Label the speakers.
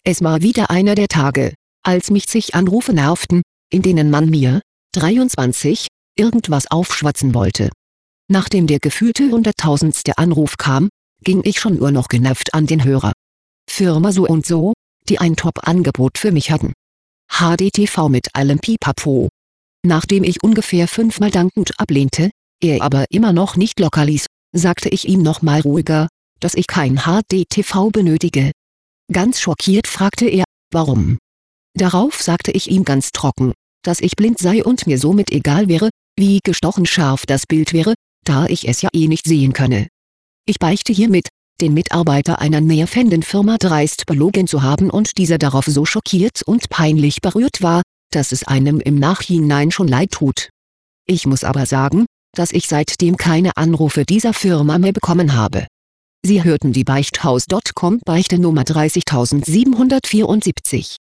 Speaker 1: Es war wieder einer der Tage, als mich zig Anrufe nervten, in denen man mir, 23, irgendwas aufschwatzen wollte. Nachdem der gefühlte 100.000. Anruf kam, ging ich schon nur noch genervt an den Hörer. Firma so und so, die ein Top-Angebot für mich hatten. HDTV mit allem Pipapo. Nachdem ich ungefähr 5-mal dankend ablehnte, er aber immer noch nicht locker ließ, sagte ich ihm nochmal ruhiger, dass ich kein HDTV benötige. Ganz schockiert fragte er, warum. Darauf sagte ich ihm ganz trocken, dass ich blind sei und mir somit egal wäre, wie gestochen scharf das Bild wäre, da ich es ja eh nicht sehen könne. Ich beichte hiermit, den Mitarbeiter einer nervenden Firma dreist belogen zu haben und dieser darauf so schockiert und peinlich berührt war, dass es einem im Nachhinein schon leid tut. Ich muss aber sagen, dass ich seitdem keine Anrufe dieser Firma mehr bekommen habe. Sie hörten die Beichthaus.com Beichte Nummer 30774.